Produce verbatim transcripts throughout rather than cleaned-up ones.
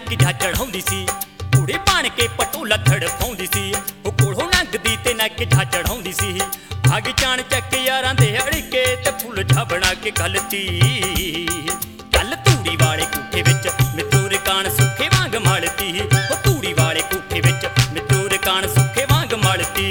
ਜਾ ਚੜਾਉਂਦੀ ਸੀ ਕੁੜੀ ਬਣ ਕੇ ਪਟੋਲਾ ਥੜਫਾਉਂਦੀ ਸੀ ਉਹ ਕੋਲੋਂ ਲੰਘਦੀ ਤੇ ਨੱਕ ਜਾ ਚੜਾਉਂਦੀ ਸੀ ਅੱਗ ਚਾਣ ਚੱਕ ਯਾਰਾਂ ਦੇ ਅੜਕੇ ਤੇ ਫੁੱਲ ਜਾ ਬਣਾ ਕੇ ਗਲਤੀ ਕੱਲ ਧੂੜੀ ਵਾਲੇ ਕੋਠੇ ਵਿੱਚ ਮਿੱਤੂਰ ਕਾਣ ਸੁੱਖੇ ਵਾਂਗ ਮਲਤੀ ਉਹ ਧੂੜੀ ਵਾਲੇ ਕੋਠੇ ਵਿੱਚ ਮਿੱਤੂਰ ਕਾਣ ਸੁੱਖੇ ਵਾਂਗ ਮਲਤੀ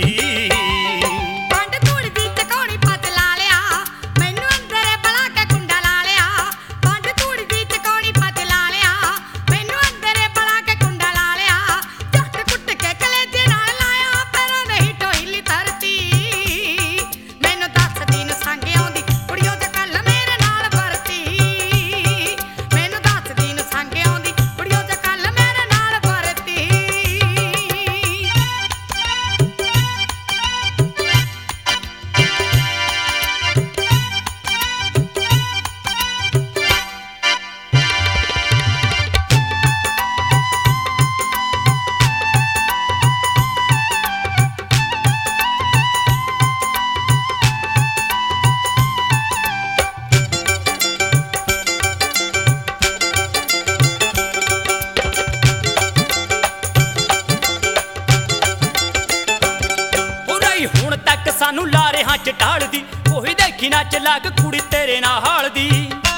ਹੁਣ ਤੱਕ ਸਾਨੂੰ ਲਾਰੇ ਹਾਂ ਚ ਢਾਲਦੀ ਉਹੀ ਦੇਖੀ ਨਾ ਚਲਾਕ ਕੁੜੀ ਤੇਰੇ ਨਾਲ ਹਾਲਦੀ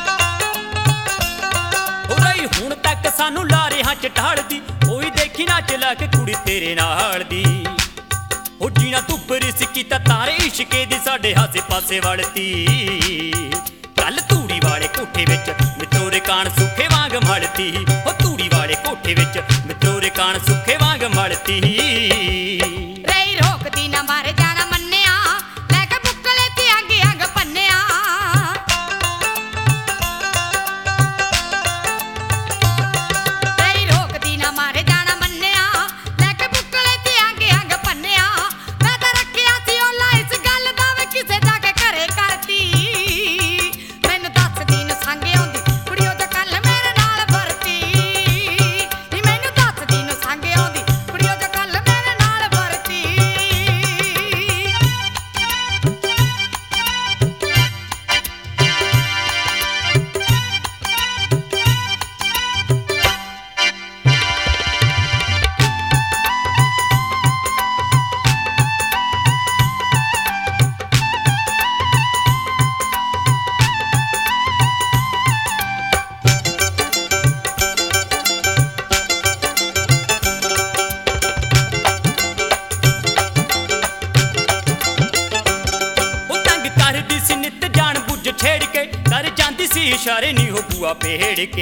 ਉਹੀ ਹੁਣ ਤੱਕ ਸਾਨੂੰ ਲਾਰੇ ਹਾਂ ਚ ਢਾਲਦੀ ਉਹੀ ਦੇਖੀ ਨਾ ਚਲਾਕ ਕੁੜੀ ਤੇਰੇ ਨਾਲ ਹਾਲਦੀ ਉਹ ਜੀਣਾ ਤੂੰ ਬਰਿਸ ਕੀਤਾ ਤਾਰੇ ਇਸ਼ਕੇ ਦੀ ਸਾਡੇ ਹਾਸੇ ਪਾਸੇ ਵੜਤੀ ਕੱਲ ਧੂੜੀ ਵਾਲੇ ਕੋਠੇ ਵਿੱਚ ਮਿੱਤੂਰ ਕਾਣ ਸੁੱਖੇ ਵਾਂਗ ਮਲਤੀ ਉਹ ਧੂੜੀ ਵਾਲੇ ਕੋਠੇ ਵਿੱਚ ਮਿੱਤੂਰ ਕਾਣ ਸੁੱਖੇ ਵਾਂਗ ਮਲਤੀ ਰਈ ਰੋਕਦੀ ਨਾ ਮਾਰੇ ਜਾਣਾ ਮੰਨਿਆ ਲੈ ਕੇ ਬੁੱਕਲੇ ਤੇ ਅੰਗ ਅੰਗ ਪੰਨਿਆ ਰਈ ਰੋਕਦੀ ਨਾ ਮਾਰੇ ਜਾਣਾ ਮੰਨਿਆ ਲੈ ਕੇ ਬੁੱਕਲੇ ਤੇ ਅੰਗ ਅੰਗ ਪੰਨਿਆ ਮੈਂ ਤਾਂ ਰੱਖਿਆ ਸੀ ਉਹ ਇਸ ਗੱਲ ਦਾ ਵੇ ਕਿਸੇ ਜਾ ਕੇ ਘਰੇ ਕਰਤੀ ਮੈਨੂੰ ਦੱਸਦੀ ਨੂੰ ਸੰਗ ਆਉਂਦੀ ਕੁੜੀਓ ਤੇ ਕੱਲ ਮੇਰੇ ਨਾਲ ਵਰਤੀ ਨੀ ਮੈਨੂੰ ਦੱਸਦੀ ਨੂੰ ਸੰਗ ਆਉਂਦੀ ਕੁੜੀਓ ਤੇ ਕੱਲ ਮੇਰੇ ਨਾਲ ਵਰਤੀ ਛੇੜ ਕੇ ਕਰ ਜਾਂਦੀ ਸੀ ਇਸ਼ਾਰੇ ਨੀ ਹੋ ਬੂਆ ਪੇੜ ਕੇ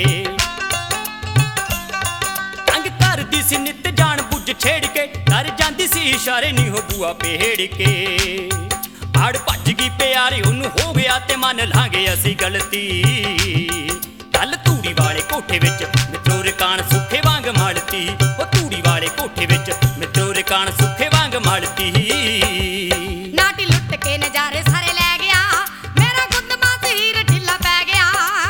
ਤੰਗ ਕਰਦੀ ਸੀ ਨਿੱਤ ਜਾਣ ਬੁੱਝ ਛੇੜ ਕੇ ਕਰ ਜਾਂਦੀ ਸੀ ਇਸ਼ਾਰੇ ਨੀ ਹੋ ਬੂਆ ਪੇੜ ਕੇ ਆੜ ਭੱਜ ਗਈ ਪਿਆਰੇ ਉਹਨੂੰ ਹੋ ਗਿਆ ਤੇ ਮੰਨ ਲਾਂਗੇ ਅਸੀਂ ਗਲਤੀ ਕੱਲ ਧੂੜੀ ਵਾਲੇ ਕੋਠੇ ਵਿੱਚ ਮਿੱਤੂਰ ਕਾਣ ਸੁੱਖੇ ਵਾਂਗ ਮਲਤੀ ਉਹ ਧੂੜੀ ਵਾਲੇ ਕੋਠੇ ਵਿੱਚ ਮਿੱਤੂਰ ਕਾਣ ਸੁੱਖੇ ਵਾਂਗ ਮਲਤੀ ਨਾਟੀ ਲੁੱਟ ਕੇ ਨਜ਼ਾਰੇ ਸਾਰੇ ਲੈ ਗਿਆ ਮੇਰਾ ਗੁੰਦਮਾ ਹੀਰ ਢਿੱਲਾ ਪੈ ਗਿਆ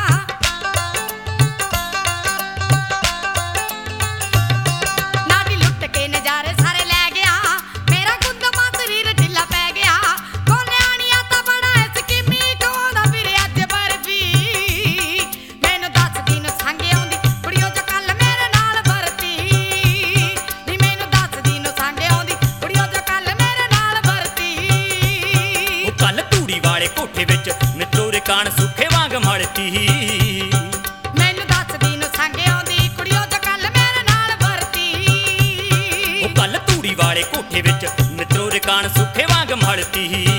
ਨਾਟੀ ਲੁੱਟ ਕੇ ਨਜ਼ਾਰੇ ਸਾਰੇ ਲੈ ਗਿਆ ਮੇਰਾ ਗੁੰਦਮਾ ਹੀਰ ਢਿੱਲਾ ਪੈ ਗਿਆ ਕੋ ਨਿਆਣੀਆਂ ਤਾਂ ਬੜਾ ਸਕੀਮੀ ਕੋਦਾ ਫਿਰ ਅੱਜ ਬਰਫੀ ਮੈਨੂੰ ਦੱਸਦੀ ਨੂੰ ਸੰਗ ਆਉਂਦੀ ਕੁੜੀਓ ਚ ਕੱਲ ਮੇਰੇ ਨਾਲ ਵਰਤੀ ਨੀ ਮੈਨੂੰ ਦੱਸਦੀ ਨੂੰ ਸੰਗ ਆਉਂਦੀ ਕੁੜੀਓ ਚ ਕੱਲ ਮੇਰੇ ਨਾਲ ਵਰਤੀ ਉਹ ਕੱਲ ਧੂੜੀ ਵਾਲੇ ਕੋਠੇ ਵਿੱਚ ਮਿੱਤੂਰ ਕਾਣ ਸੁੱਖੇ ਵਾਂਗ ਮਲਤੀ ਮੈਨੂੰ ਦੱਸਦੀ ਨੂੰ ਸੰਗ ਆਉਂਦੀ ਕੁੜੀਓ ਚ ਕੱਲ ਮੇਰੇ ਨਾਲ ਵਰਤੀ ਉਹ ਕੱਲ ਧੂੜੀ ਵਾਲੇ ਕੋਠੇ ਵਿੱਚ ਮਿੱਤੂਰ ਕਾਣ ਸੁੱਖੇ ਵਾਂਗ ਮਲਤੀ